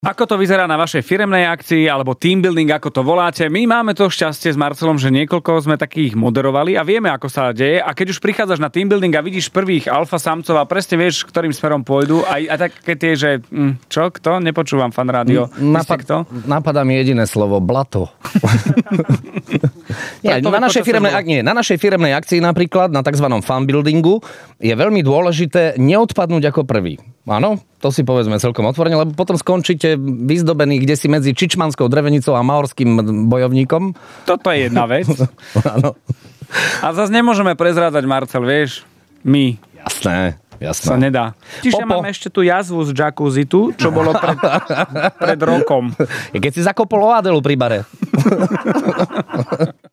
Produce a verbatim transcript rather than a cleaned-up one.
Ako to vyzerá na vašej firemnej akcii alebo team building, ako to voláte? My máme to šťastie s Marcelom, že niekoľko sme takých moderovali a vieme, ako sa deje. A keď už prichádzaš na team building a vidíš prvých alfa samcov a presne vieš, ktorým smerom pôjdu, aj, aj také tie, že hm, čo, kto? Nepočúvam fan rádio. Napad, kto? Napadá mi jediné slovo, blato. nie, na, našej firemnej, ak, nie, na našej firemnej akcii napríklad, na tzv. Fan buildingu, je veľmi dôležité neodpadnúť ako prvý. Áno, to si povedzme celkom otvorene, lebo potom skončíte vyzdobení kde si medzi Čičmanskou drevenicou a maorským bojovníkom. Toto je jedna vec. Áno. A zase nemôžeme prezrádzať, Marcel, vieš? My. Jasné, jasné. Sa nedá. Čiže máme ešte tú jazvu z jacuzzi tu, čo bolo pred, pred rokom. Keď si zakopol o Adelu pri bare.